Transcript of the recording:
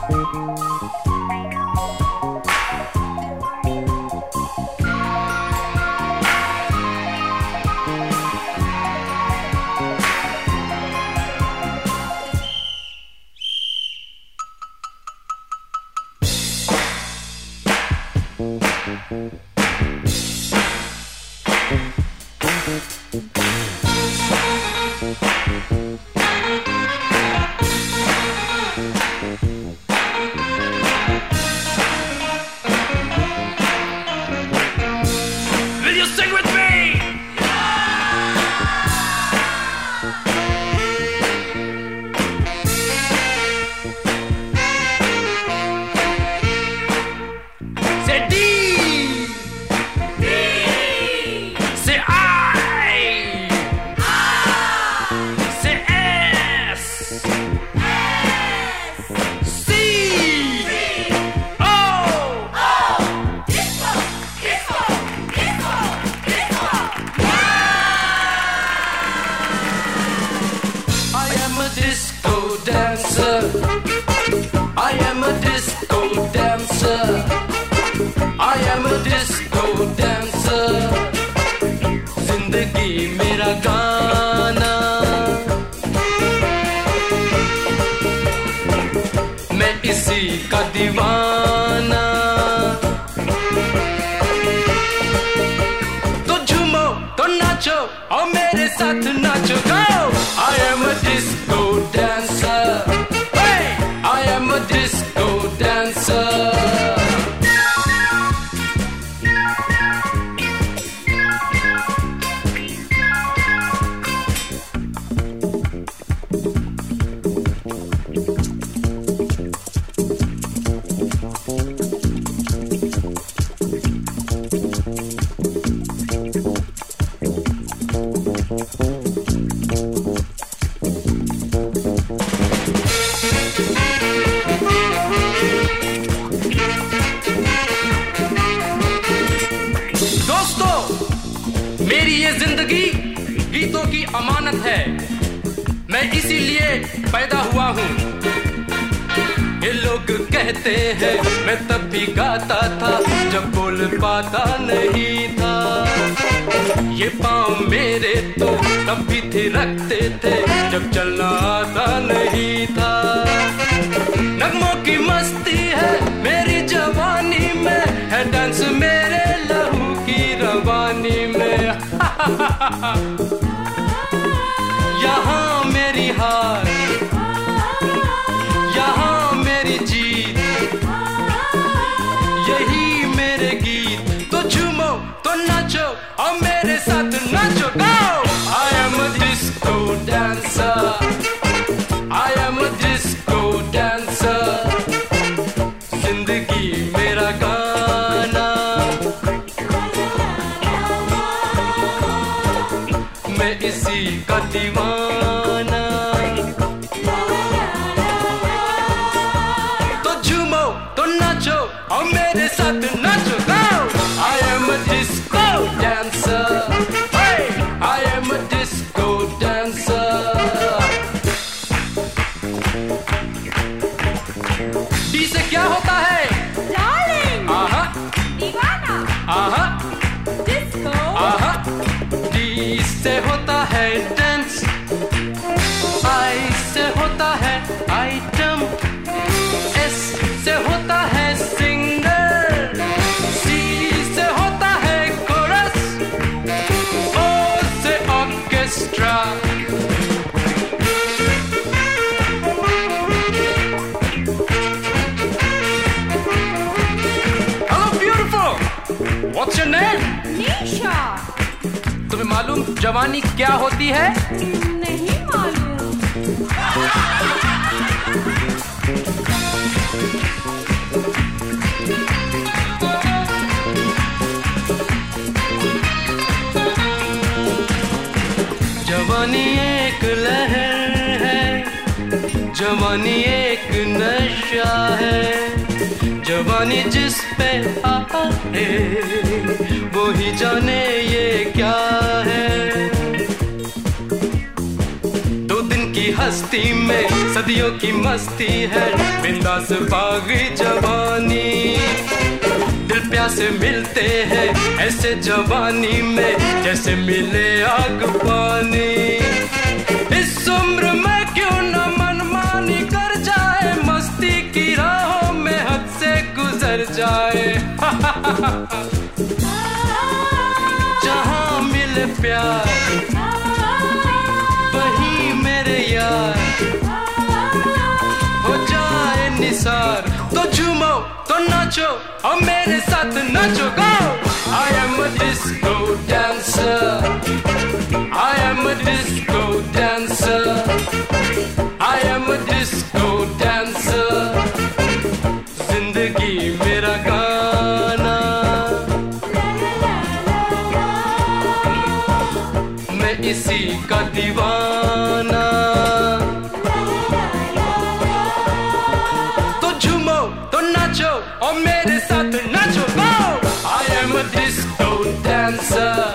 जवानी क्या होती है? नहीं मालूम। जवानी एक लहर है, जवानी एक नशा है, जवानी जिस पे आए वो ही जाने ये क्या है। 2 दिन की हस्ती में सदियों की मस्ती है, बिंदास बागी जवानी। दिल प्यासे मिलते हैं ऐसे जवानी में, जैसे मिले आग पानी। इस उम्र में क्यों न मनमानी कर जाए, मस्ती की राहों में हद से गुजर जाए। जहाँ मिले प्यार वहीं मेरे यार, हो जाए निसार। तो झूमो तो नाचो और मेरे साथ नाचो, गो। I am a disco dancer, I am a disco dancer, I am a disco dancer। जिंदगी मेरा गाना, मैं इसी का दीवाना। तो झूमो तो नाचो और मेरे साथ नाचो, गो। I am a disco dancer,